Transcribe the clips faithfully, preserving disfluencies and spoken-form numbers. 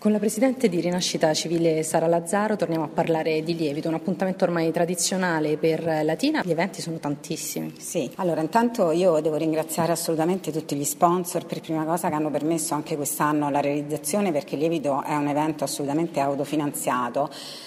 Con la presidente di Rinascita Civile Sara Lazzaro torniamo a parlare di lievito, un appuntamento ormai tradizionale per Latina. Gli eventi sono tantissimi. Sì, allora intanto io devo ringraziare assolutamente tutti gli sponsor per prima cosa che hanno permesso anche quest'anno la realizzazione, perché il lievito è un evento assolutamente autofinanziato.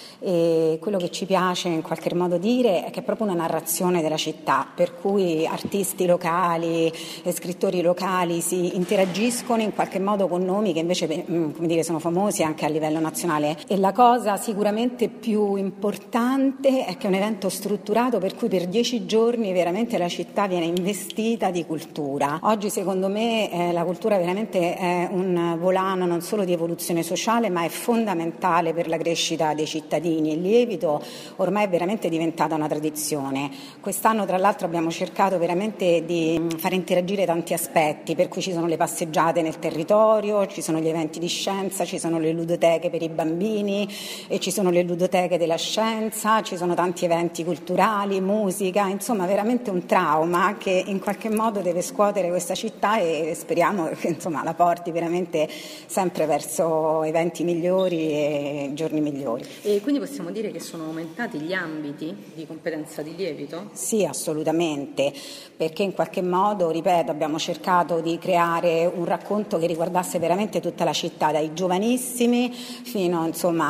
E quello che ci piace in qualche modo dire è che è proprio una narrazione della città, per cui artisti locali e scrittori locali si interagiscono in qualche modo con nomi che invece come dire, sono famosi anche a livello nazionale. E la cosa sicuramente più importante è che è un evento strutturato per cui per dieci giorni veramente la città viene investita di cultura. Oggi secondo me eh, la cultura veramente è un volano non solo di evoluzione sociale, ma è fondamentale per la crescita dei cittadini. Il lievito ormai è veramente diventata una tradizione. Quest'anno tra l'altro abbiamo cercato veramente di far interagire tanti aspetti, per cui ci sono le passeggiate nel territorio, ci sono gli eventi di scienza, ci sono le ludoteche per i bambini e ci sono le ludoteche della scienza, ci sono tanti eventi culturali, musica, insomma veramente un trauma che in qualche modo deve scuotere questa città e speriamo che insomma la porti veramente sempre verso eventi migliori e giorni migliori. E quindi possiamo dire che sono aumentati gli ambiti di competenza di lievito? Sì, assolutamente, perché in qualche modo, ripeto, abbiamo cercato di creare un racconto che riguardasse veramente tutta la città, dai giovanissimi fino insomma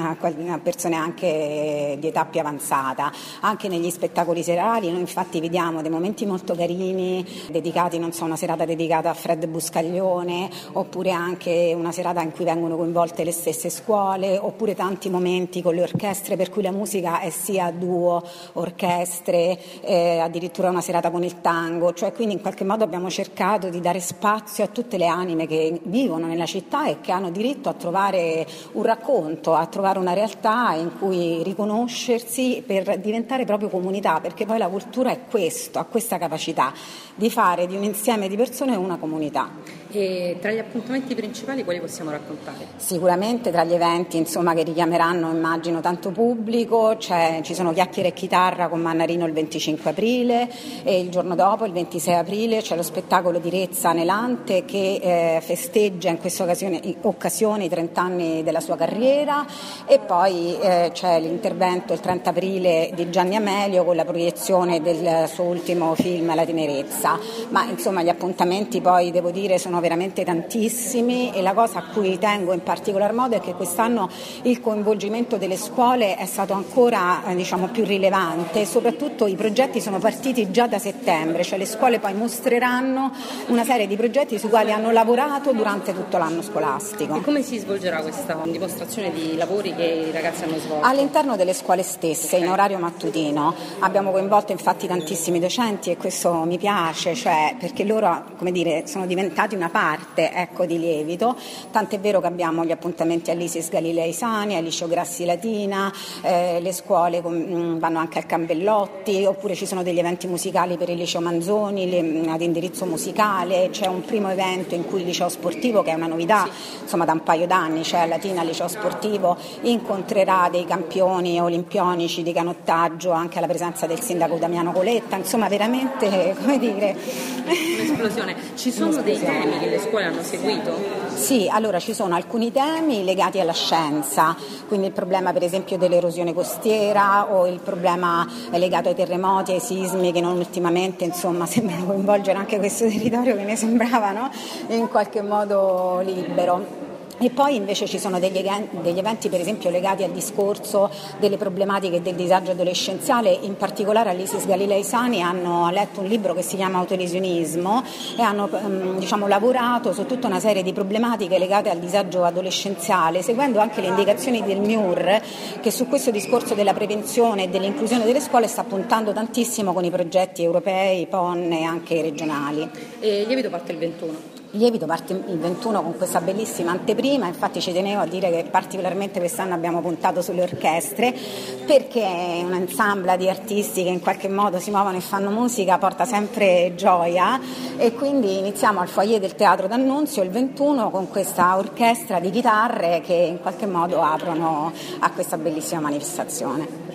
a persone anche di età più avanzata. Anche negli spettacoli serali noi infatti vediamo dei momenti molto carini dedicati, non so, una serata dedicata a Fred Buscaglione, oppure anche una serata in cui vengono coinvolte le stesse scuole, oppure tanti momenti con le orchestre, per cui la musica è sia duo, orchestre, eh, addirittura una serata con il tango, cioè quindi in qualche modo abbiamo cercato di dare spazio a tutte le anime che vivono nella città e che hanno diritto a trovare un racconto, a trovare una realtà in cui riconoscersi per diventare proprio comunità, perché poi la cultura è questo, ha questa capacità di fare di un insieme di persone una comunità. E tra gli appuntamenti principali quali possiamo raccontare? Sicuramente tra gli eventi insomma che richiameranno immagino tanto pubblico, cioè, ci sono Chiacchiere e Chitarra con Mannarino il venticinque aprile e il giorno dopo, il ventisei aprile, c'è lo spettacolo di Rezza Anelante che eh, festeggia in questa occasione, occasione i trent'anni della sua carriera, e poi eh, c'è l'intervento il trenta aprile di Gianni Amelio con la proiezione del suo ultimo film La tenerezza. Ma insomma gli appuntamenti poi devo dire sono veramente tantissimi, e la cosa a cui tengo in particolar modo è che quest'anno il coinvolgimento delle scuole è stato ancora eh, diciamo più rilevante, e soprattutto i progetti sono partiti già da settembre, cioè le scuole poi mostreranno una serie di progetti sui quali hanno lavorato durante tutto l'anno scolastico. E come si svolgerà questa dimostrazione di lavori che i ragazzi hanno svolto? All'interno delle scuole stesse, in orario mattutino. Abbiamo coinvolto infatti tantissimi docenti e questo mi piace, cioè perché loro, come dire, sono diventati una parte ecco, di lievito, tant'è vero che abbiamo gli appuntamenti all'Isis Galilei Sani, al Liceo Grassi Latina, eh, le scuole mh, vanno anche al Cambellotti, oppure ci sono degli eventi musicali per il Liceo Manzoni le, mh, ad indirizzo musicale, c'è un primo evento in cui il Liceo Sportivo, che è una novità insomma da un paio d'anni, cioè a Latina il Liceo Sportivo incontrerà dei campioni olimpionici di canottaggio anche alla presenza del sindaco Damiano Coletta, insomma veramente come dire un'esplosione. Ci sono dei temi che le scuole hanno seguito? Sì, allora ci sono alcuni temi legati alla scienza, quindi il problema per esempio dell'erosione costiera o il problema legato ai terremoti, ai sismi che non ultimamente insomma sembrano coinvolgere anche questo territorio che ne sembrava no? in qualche modo libero. E poi invece ci sono degli, degli eventi per esempio legati al discorso delle problematiche del disagio adolescenziale, in particolare all'Isis Galilei Sani hanno letto un libro che si chiama Autolesionismo e hanno diciamo, lavorato su tutta una serie di problematiche legate al disagio adolescenziale, seguendo anche le indicazioni del M I U R, che su questo discorso della prevenzione e dell'inclusione delle scuole sta puntando tantissimo con i progetti europei, P O N e anche regionali. E il lievito parte il ventuno? Il lievito parte il ventuno con questa bellissima anteprima, infatti ci tenevo a dire che particolarmente quest'anno abbiamo puntato sulle orchestre, perché un ensemble di artisti che in qualche modo si muovono e fanno musica porta sempre gioia, e quindi iniziamo al foyer del Teatro d'Annunzio il ventuno con questa orchestra di chitarre che in qualche modo aprono a questa bellissima manifestazione.